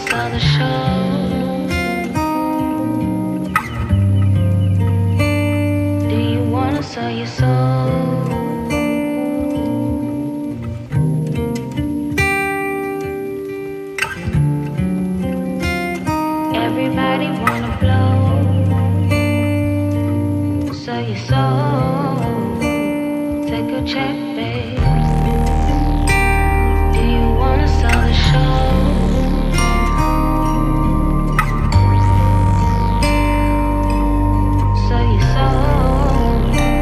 sell the show? Do you wanna sell your soul? Everybody wanna blow, sell your soul, take a check, babe. Do you wanna sell the show? Sell your soul.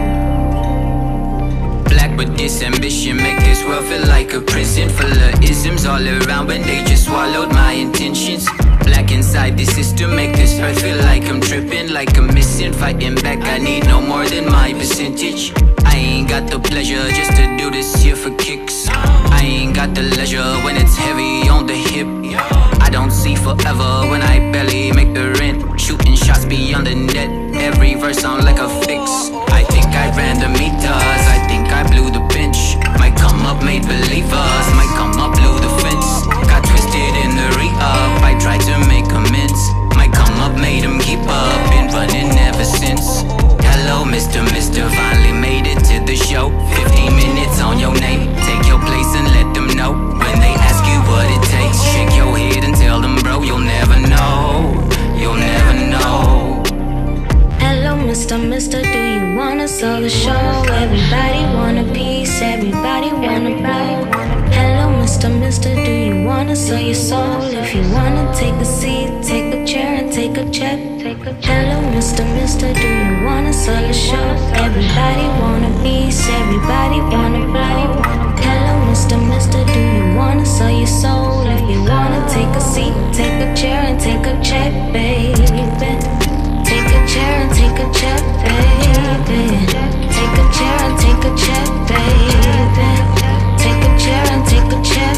Black with this ambition, make this world feel like a prison full of isms all around when they just swallowed my intentions. Black inside the system, make this earth feel like I'm tripping, like I'm missing. Fighting back, I need no more than my percentage. I ain't got the pleasure just to do this here for kicks. I ain't got the leisure when it's heavy on the hip. I don't see forever when I barely make the rent. Shooting shots beyond the net, every verse sound like a fix. I think I ran the meters, I think I blew the bench. Might come up, made believers, might come up, blew the fence. Got twisted in the re-up, I tried to make amends. Might come up, made them keep up, been running ever since. Hello, Mr. Finally made it to the show. 15 minutes on your name, take your place and let them know. When they ask you what it takes, shake your head and tell them, bro, you'll never know. You'll never know. Hello, Mr. Do you wanna sell the show? Everybody want a piece, everybody wanna blow. Hello, Mr. Do you wanna sell your soul? If you wanna take a seat, take a chair and take a check. Hello, Mr. Do you wanna sell the show? Everybody want a piece, everybody wanna blow. Hello, Mr. Do you wanna sell your soul? If you wanna take a seat, take a chair and take a check, baby. Take a chair and take a check, baby. Take a chair and take a check, baby. Take a chair and take a check,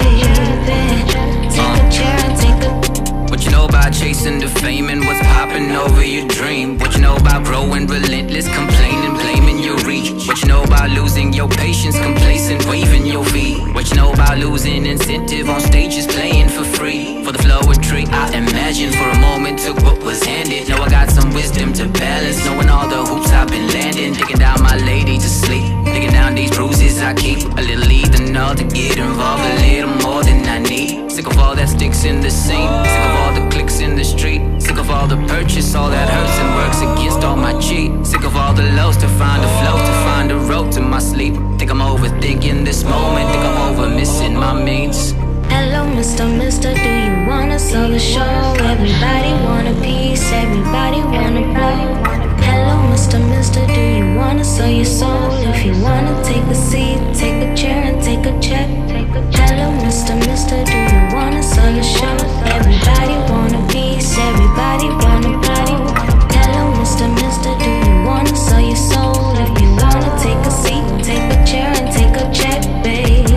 baby. Take a chair and take a. What you know about chasing the fame and what's popping over your dream? What you know about growing relentless, complaining, blaming your reach? What you know about losing your patience, complacent, waving your feet? What you know about losing incentive on stages, playing for free? For the flow of tree, I imagine for a moment took what was handed. Know I got some wisdom to balance, knowing all the hoops I've been landing. Digging down my lady to sleep, digging down these bruises I keep. A little ethanol to get involved, a little more than I need. Sick of all that sticks in the scene, sick of all the clicks in the street, sick of all the purchase, all that hurts and works against all my cheat. Sick of all the lows to find a flow, to find a road to my sleep. Think I'm overthinking this moment, think I'm over missing my means. Hello, Mr. Do you wanna sell the show? Everybody want a piece, everybody wanna blow. Hello, Mr. Do you wanna sell your soul? If you wanna take a seat, take a chair and take a check. Hello, Mr. Do you wanna sell your show? Everybody want a piece, everybody wanna blow. Hello, Mr. Do you wanna sell your soul? If you wanna take a seat, take a chair and take a check, baby.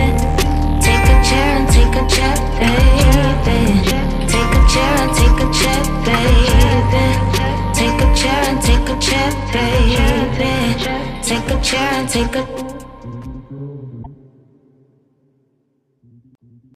Take a chair and take a check, baby. Take a chair and take a check, baby. Take a chair and take a check, baby. Take a chair and take a